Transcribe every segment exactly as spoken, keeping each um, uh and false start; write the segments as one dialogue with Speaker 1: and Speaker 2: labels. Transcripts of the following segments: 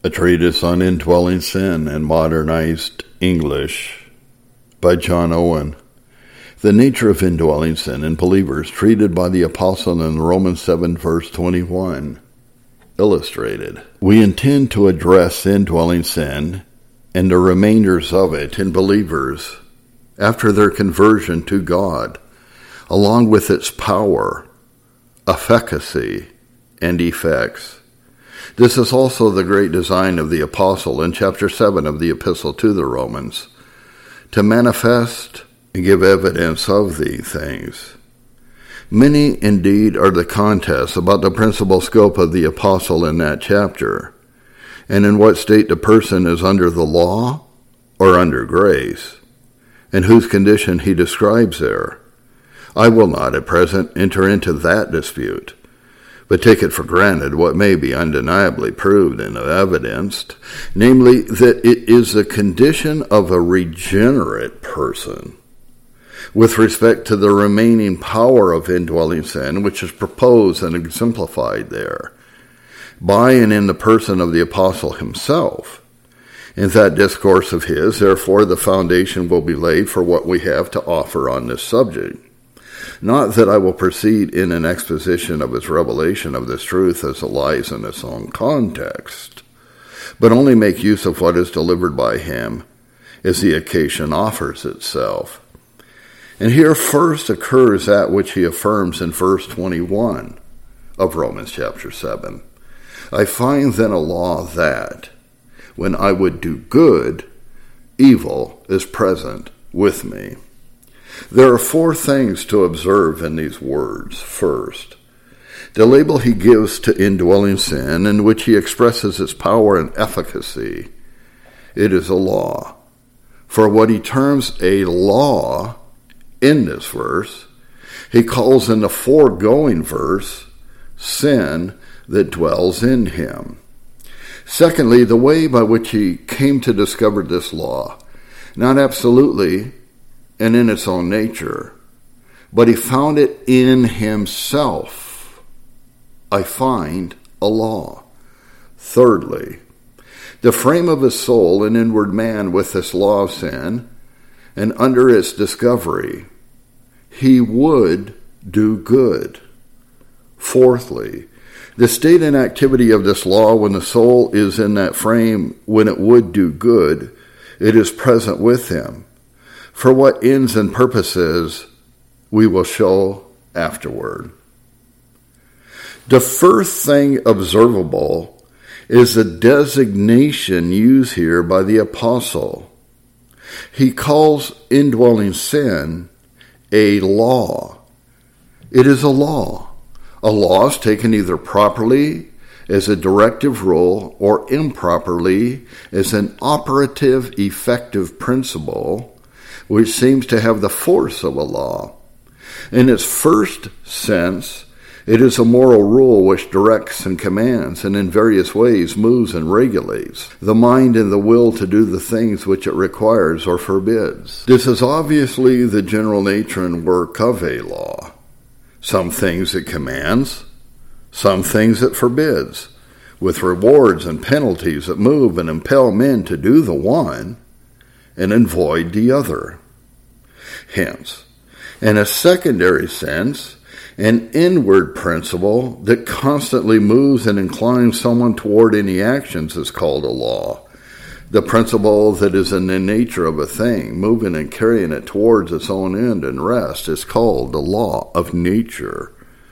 Speaker 1: A Treatise on Indwelling Sin in Modernized English by John Owen. The nature of indwelling sin in believers treated by the Apostle in Romans seven verse twenty-one. Illustrated. We intend to address indwelling sin and the remainders of it in believers after their conversion to God, along with its power, efficacy, and effects. This is also the great design of the Apostle in chapter seven of the Epistle to the Romans, to manifest and give evidence of these things. Many, indeed, are the contests about the principal scope of the Apostle in that chapter, and in what state the person is under the law or under grace, and whose condition he describes there. I will not at present enter into that dispute, but take it for granted what may be undeniably proved and evidenced, namely that it is the condition of a regenerate person with respect to the remaining power of indwelling sin, which is proposed and exemplified there by and in the person of the Apostle himself. In that discourse of his, therefore, the foundation will be laid for what we have to offer on this subject. Not that I will proceed in an exposition of his revelation of this truth as it lies in its own context, but only make use of what is delivered by him as the occasion offers itself. And here first occurs that which he affirms in verse twenty-one of Romans chapter seven. I find then a law that, when I would do good, evil is present with me. There are four things to observe in these words. First, the label he gives to indwelling sin, in which he expresses its power and efficacy. It is a law. For what he terms a law in this verse, he calls in the foregoing verse sin that dwells in him. Secondly, the way by which he came to discover this law, not absolutely and in its own nature, but he found it in himself. I find a law. Thirdly, the frame of his soul and inward man with this law of sin, and under its discovery, he would do good. Fourthly, the state and activity of this law when the soul is in that frame when it would do good, it is present with him. For what ends and purposes we will show afterward. The first thing observable is the designation used here by the Apostle. He calls indwelling sin a law. It is a law. A law is taken either properly as a directive rule or improperly as an operative, effective principle, which seems to have the force of a law. In its first sense, it is a moral rule which directs and commands and in various ways moves and regulates the mind and the will to do the things which it requires or forbids. This is obviously the general nature and work of a law. Some things it commands, some things it forbids, with rewards and penalties that move and impel men to do the one and avoid the other. Hence, in a secondary sense, an inward principle that constantly moves and inclines someone toward any actions is called a law. The principle that is in the nature of a thing, moving and carrying it towards its own end and rest, is called the law of nature.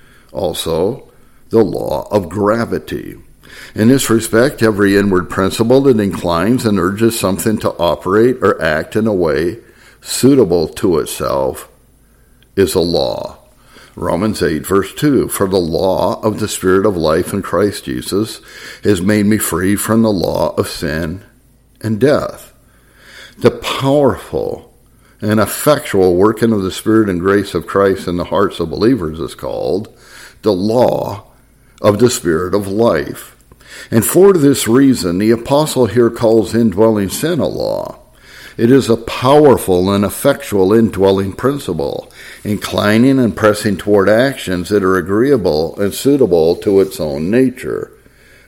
Speaker 1: Also, the law of gravity. In this respect, every inward principle that inclines and urges something to operate or act in a way suitable to itself is a law. Romans eight verse two, for the law of the Spirit of life in Christ Jesus has made me free from the law of sin and death. The powerful and effectual working of the Spirit and grace of Christ in the hearts of believers is called the law of the Spirit of life. And for this reason, the Apostle here calls indwelling sin a law. It is a powerful and effectual indwelling principle, inclining and pressing toward actions that are agreeable and suitable to its own nature.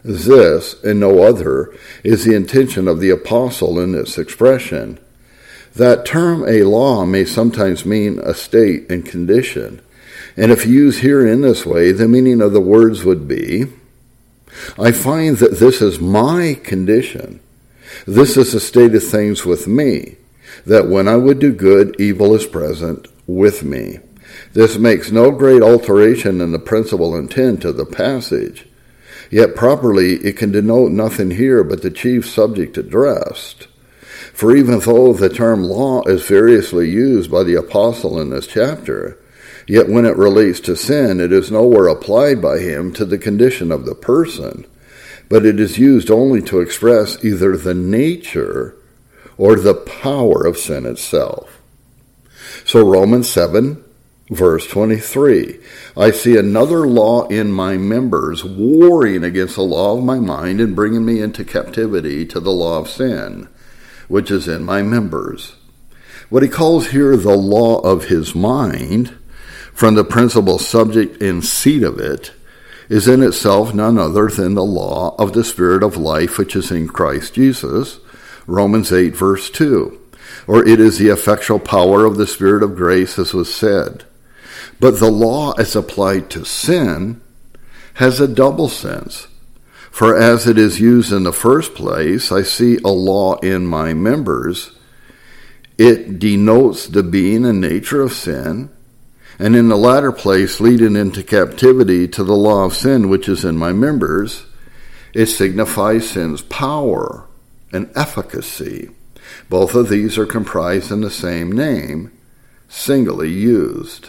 Speaker 1: This, and no other, is the intention of the apostle in this expression. That term, a law, may sometimes mean a state and condition. And if used here in this way, the meaning of the words would be, I find that this is my condition. This is the state of things with me, that when I would do good, evil is present with me. This makes no great alteration in the principal intent of the passage. Yet properly it can denote nothing here but the chief subject addressed. For even though the term law is variously used by the apostle in this chapter, yet when it relates to sin, it is nowhere applied by him to the condition of the person, but it is used only to express either the nature or the power of sin itself. So Romans seven, verse twenty-three, I see another law in my members, warring against the law of my mind and bringing me into captivity to the law of sin, which is in my members. What he calls here the law of his mind, from the principal subject and seat of it, is in itself none other than the law of the Spirit of life which is in Christ Jesus, Romans eight, verse two. Or it is the effectual power of the Spirit of grace, as was said. But the law as applied to sin has a double sense. For as it is used in the first place, I see a law in my members. It denotes the being and nature of sin, and in the latter place, leading into captivity to the law of sin which is in my members, it signifies sin's power and efficacy. Both of these are comprised in the same name, singly used.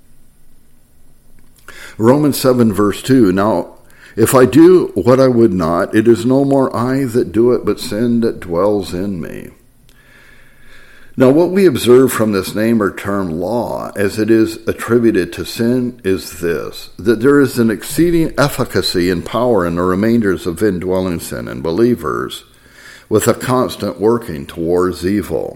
Speaker 1: Romans seven, verse two, Now, if I do what I would not, it is no more I that do it, but sin that dwells in me. Now, what we observe from this name or term law, as it is attributed to sin, is this, that there is an exceeding efficacy and power in the remainders of indwelling sin in believers, with a constant working towards evil.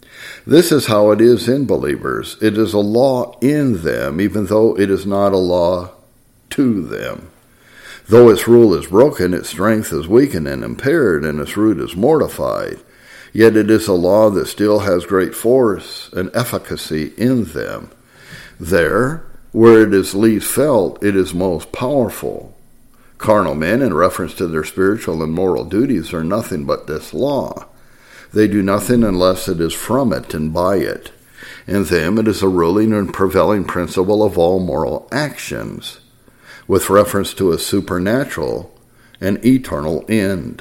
Speaker 1: This is how it is in believers. It is a law in them, even though it is not a law to them. Though its rule is broken, its strength is weakened and impaired, and its root is mortified. Yet it is a law that still has great force and efficacy in them. There, where it is least felt, it is most powerful. Carnal men, in reference to their spiritual and moral duties, are nothing but this law. They do nothing unless it is from it and by it. In them it is a ruling and prevailing principle of all moral actions, with reference to a supernatural and eternal end.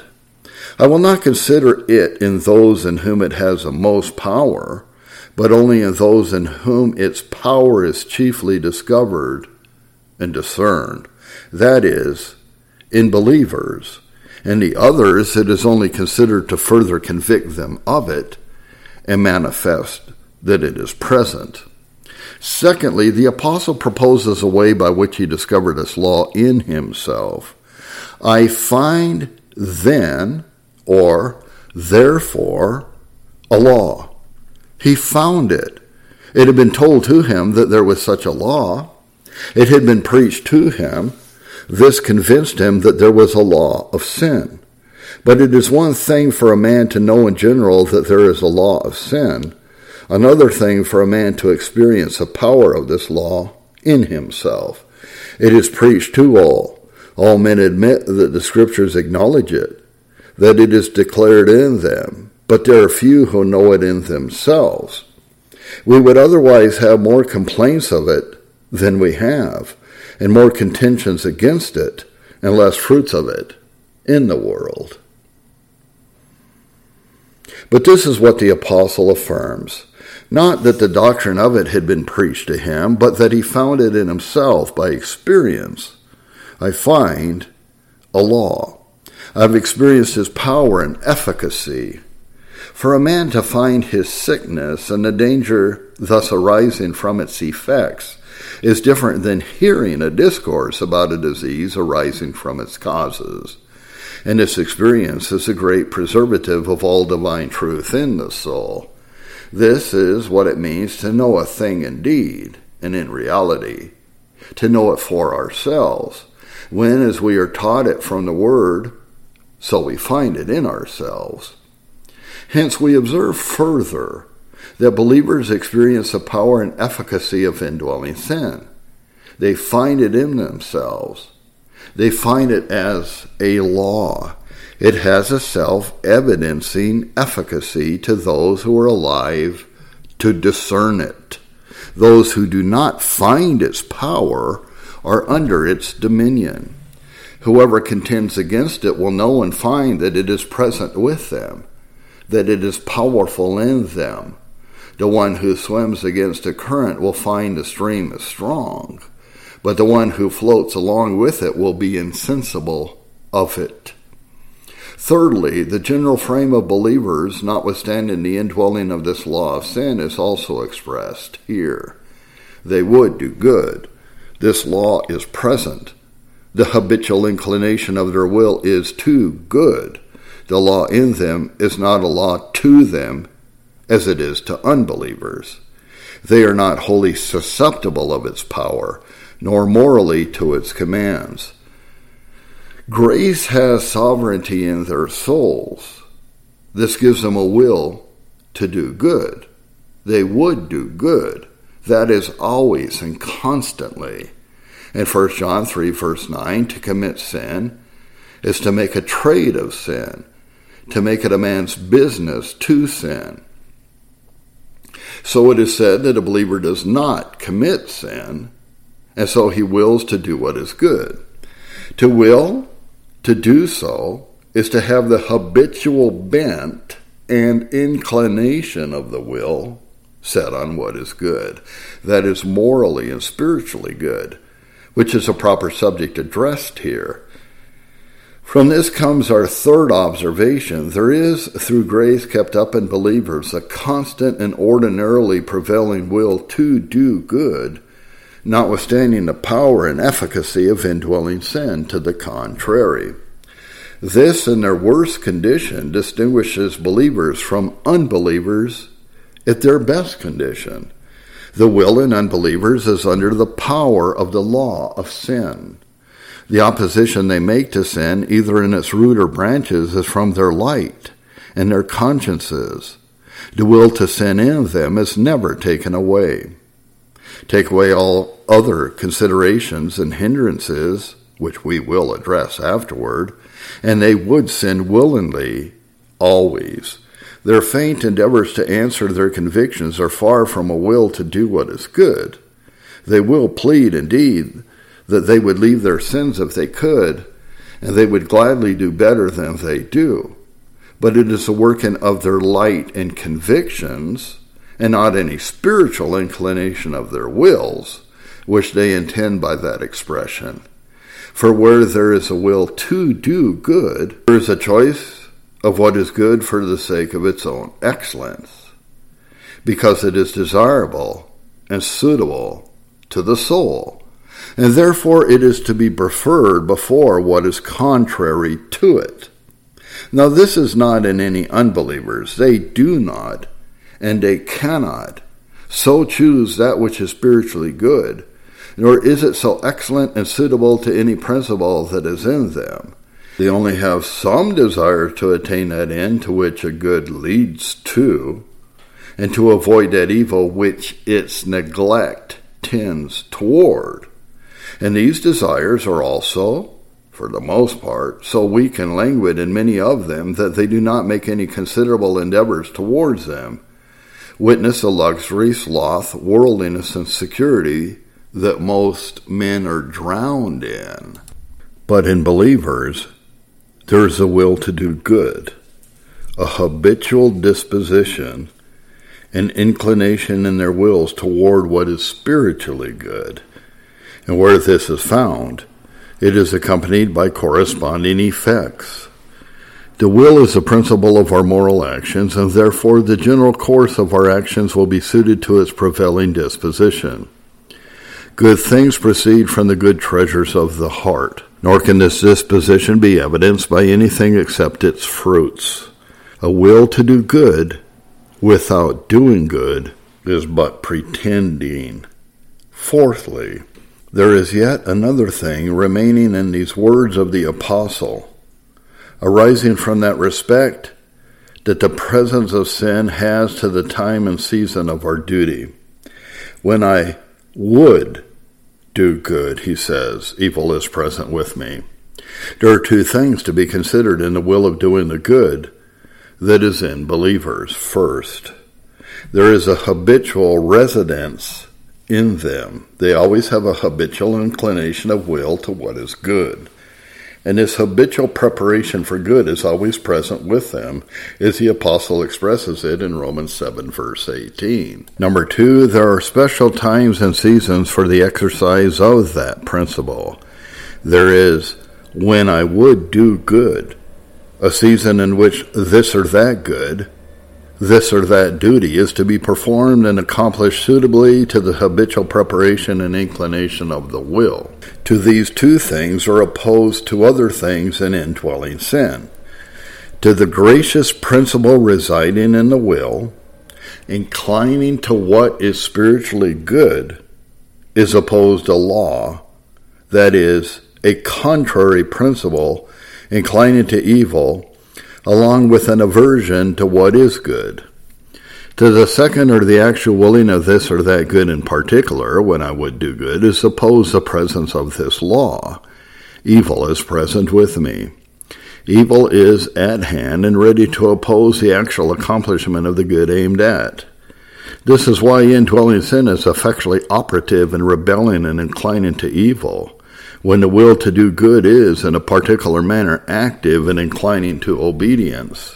Speaker 1: I will not consider it in those in whom it has the most power, but only in those in whom its power is chiefly discovered and discerned. That is, in believers. In the others, it is only considered to further convict them of it and manifest that it is present. Secondly, the apostle proposes a way by which he discovered this law in himself. I find then, or therefore, a law. He found it. It had been told to him that there was such a law. It had been preached to him. This convinced him that there was a law of sin. But it is one thing for a man to know in general that there is a law of sin, another thing for a man to experience the power of this law in himself. It is preached to all. All men admit that the Scriptures acknowledge it, that it is declared in them, but there are few who know it in themselves. We would otherwise have more complaints of it than we have, and more contentions against it, and less fruits of it in the world. But this is what the apostle affirms, not that the doctrine of it had been preached to him, but that he found it in himself by experience. I find a law. I've experienced his power and efficacy. For a man to find his sickness and the danger thus arising from its effects is different than hearing a discourse about a disease arising from its causes. And this experience is a great preservative of all divine truth in the soul. This is what it means to know a thing indeed and in reality, to know it for ourselves, when, as we are taught it from the Word, so we find it in ourselves. Hence, we observe further that believers experience the power and efficacy of indwelling sin. They find it in themselves. They find it as a law. It has a self-evidencing efficacy to those who are alive to discern it. Those who do not find its power are under its dominion. Whoever contends against it will know and find that it is present with them, that it is powerful in them. The one who swims against a current will find the stream is strong, but the one who floats along with it will be insensible of it. Thirdly, the general frame of believers, notwithstanding the indwelling of this law of sin, is also expressed here. They would do good. This law is present. The habitual inclination of their will is to good. The law in them is not a law to them, as it is to unbelievers. They are not wholly susceptible of its power, nor morally to its commands. Grace has sovereignty in their souls. This gives them a will to do good. They would do good. That is always and constantly. In First John three, verse nine, to commit sin is to make a trade of sin, to make it a man's business to sin. So it is said that a believer does not commit sin, and so he wills to do what is good. To will, to do so, is to have the habitual bent and inclination of the will set on what is good. That is morally and spiritually good, which is a proper subject addressed here. From this comes our third observation. There is, through grace kept up in believers, a constant and ordinarily prevailing will to do good, notwithstanding the power and efficacy of indwelling sin to the contrary. This, in their worst condition, distinguishes believers from unbelievers at their best condition. The will in unbelievers is under the power of the law of sin. The opposition they make to sin, either in its root or branches, is from their light and their consciences. The will to sin in them is never taken away. Take away all other considerations and hindrances, which we will address afterward, and they would sin willingly, always. Their faint endeavors to answer their convictions are far from a will to do what is good. They will plead, indeed, that they would leave their sins if they could, and they would gladly do better than they do. But it is a working of their light and convictions, and not any spiritual inclination of their wills, which they intend by that expression. For where there is a will to do good, there is a choice of what is good for the sake of its own excellence, because it is desirable and suitable to the soul, and therefore it is to be preferred before what is contrary to it. Now this is not in any unbelievers. They do not, and they cannot, so choose that which is spiritually good, nor is it so excellent and suitable to any principle that is in them. They only have some desire to attain that end to which a good leads to, and to avoid that evil which its neglect tends toward. And these desires are also, for the most part, so weak and languid in many of them that they do not make any considerable endeavors towards them. Witness the luxury, sloth, worldliness, and security that most men are drowned in. But in believers, there is a will to do good, a habitual disposition, an inclination in their wills toward what is spiritually good. And where this is found, it is accompanied by corresponding effects. The will is the principle of our moral actions, and therefore the general course of our actions will be suited to its prevailing disposition. Good things proceed from the good treasures of the heart, nor can this disposition be evidenced by anything except its fruits. A will to do good without doing good is but pretending. Fourthly, There is yet another thing remaining in these words of the apostle, arising from that respect that the presence of sin has to the time and season of our duty. When I would do good, he says, evil is present with me. There are two things to be considered in the will of doing the good that is in believers. First, there is a habitual residence in them. They always have a habitual inclination of will to what is good. And this habitual preparation for good is always present with them, as the apostle expresses it in Romans seven, verse eighteen. Number two, there are special times and seasons for the exercise of that principle. There is when I would do good, a season in which this or that good, this or that duty is to be performed and accomplished suitably to the habitual preparation and inclination of the will. To these two things are opposed to other things in indwelling sin. To the gracious principle residing in the will, inclining to what is spiritually good, is opposed a law, that is, a contrary principle inclining to evil, along with an aversion to what is good. To the second, or the actual willing of this or that good in particular, when I would do good, is opposed the presence of this law. Evil is present with me. Evil is at hand and ready to oppose the actual accomplishment of the good aimed at. This is why indwelling sin is effectually operative in rebelling and inclining to evil, when the will to do good is, in a particular manner, active and inclining to obedience.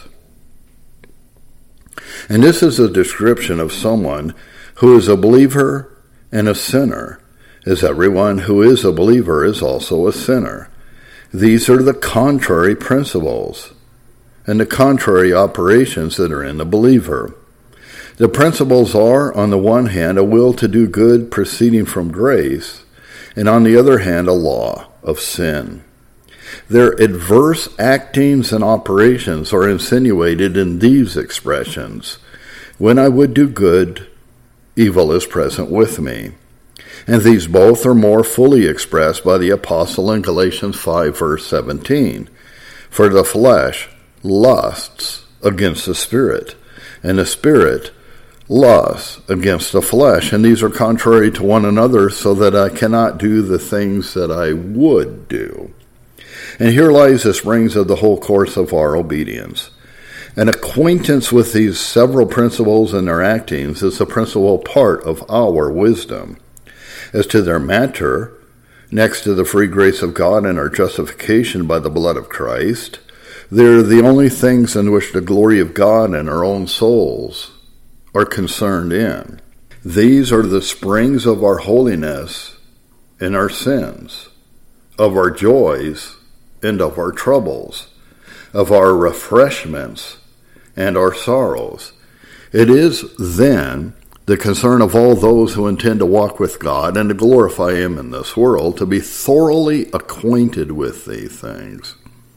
Speaker 1: And this is a description of someone who is a believer and a sinner, as everyone who is a believer is also a sinner. These are the contrary principles and the contrary operations that are in the believer. The principles are, on the one hand, a will to do good proceeding from grace, and on the other hand, a law of sin. Their adverse actings and operations are insinuated in these expressions. When I would do good, evil is present with me. And these both are more fully expressed by the apostle in Galatians five, verse seventeen. For the flesh lusts against the spirit, and the spirit lusts against the flesh, and these are contrary to one another, so that I cannot do the things that I would do. And here lies the springs of the whole course of our obedience. An acquaintance with these several principles and their actings is the principal part of our wisdom. As to their matter, next to the free grace of God and our justification by the blood of Christ, they are the only things in which the glory of God and our own souls are concerned in. These are the springs of our holiness and our sins, of our joys and of our troubles, of our refreshments and our sorrows. It is, then, the concern of all those who intend to walk with God and to glorify Him in this world, to be thoroughly acquainted with these things.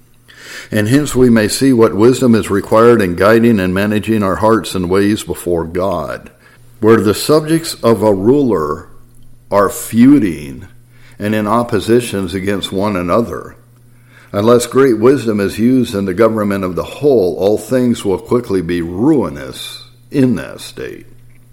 Speaker 1: And hence we may see what wisdom is required in guiding and managing our hearts and ways before God. Where the subjects of a ruler are feuding and in oppositions against one another, unless great wisdom is used in the government of the whole, all things will quickly be ruinous in that state.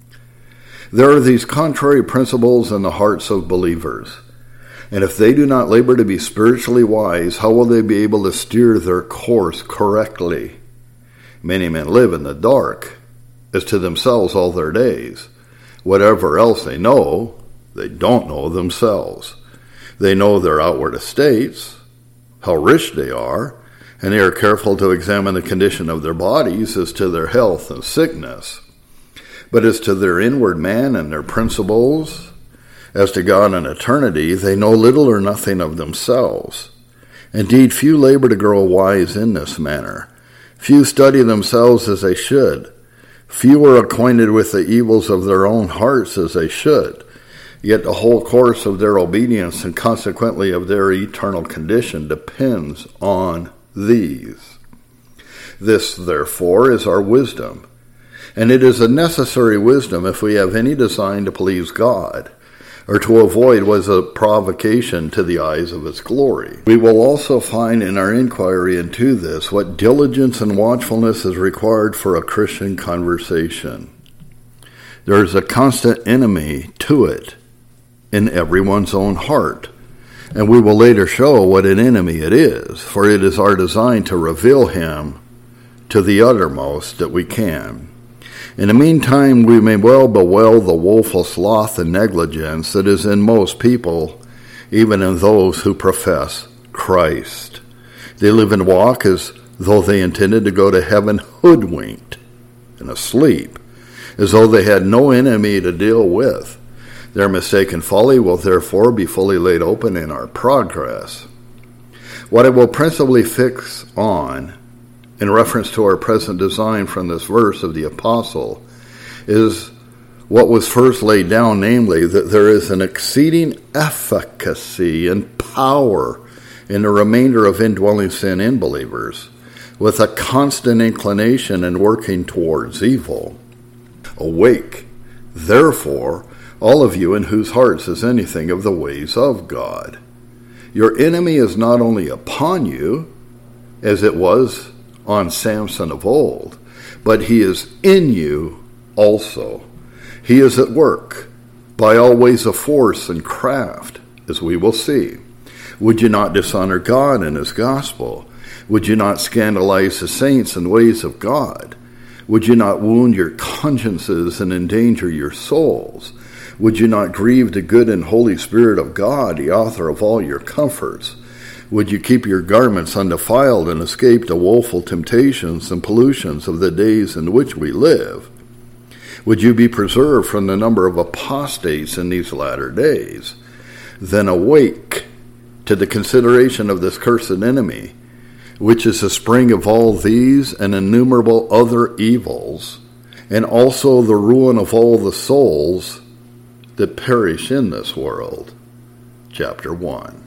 Speaker 1: There are these contrary principles in the hearts of believers. And if they do not labor to be spiritually wise, how will they be able to steer their course correctly? Many men live in the dark, as to themselves all their days. Whatever else they know, they don't know themselves. They know their outward estates, how rich they are, and they are careful to examine the condition of their bodies as to their health and sickness. But as to their inward man and their principles, as to God and eternity, they know little or nothing of themselves. Indeed, few labor to grow wise in this manner. Few study themselves as they should. Few are acquainted with the evils of their own hearts as they should. Yet the whole course of their obedience and consequently of their eternal condition depends on these. This, therefore, is our wisdom. And it is a necessary wisdom if we have any design to please God. or to avoid was a provocation to the eyes of its glory. We will also find in our inquiry into this what diligence and watchfulness is required for a Christian conversation. There is a constant enemy to it in everyone's own heart, and we will later show what an enemy it is, for it is our design to reveal him to the uttermost that we can. In the meantime, we may well bewail the woeful sloth and negligence that is in most people, even in those who profess Christ. They live and walk as though they intended to go to heaven hoodwinked and asleep, as though they had no enemy to deal with. Their mistaken folly will therefore be fully laid open in our progress. What I will principally fix on in reference to our present design from this verse of the apostle is what was first laid down, namely that there is an exceeding efficacy and power in the remainder of indwelling sin in believers, with a constant inclination and working towards evil. Awake, therefore, all of you in whose hearts is anything of the ways of God. Your enemy is not only upon you, as it was on Samson of old, but he is in you also. He is at work by all ways of force and craft, as we will see. Would you not dishonor God and his gospel? Would you not scandalize the saints and ways of God? Would you not wound your consciences and endanger your souls? Would you not grieve the good and holy Spirit of God, the author of all your comforts? Would you keep your garments undefiled and escape the woeful temptations and pollutions of the days in which we live? Would you be preserved from the number of apostates in these latter days? Then awake to the consideration of this cursed enemy, which is the spring of all these and innumerable other evils, and also the ruin of all the souls that perish in this world. Chapter one.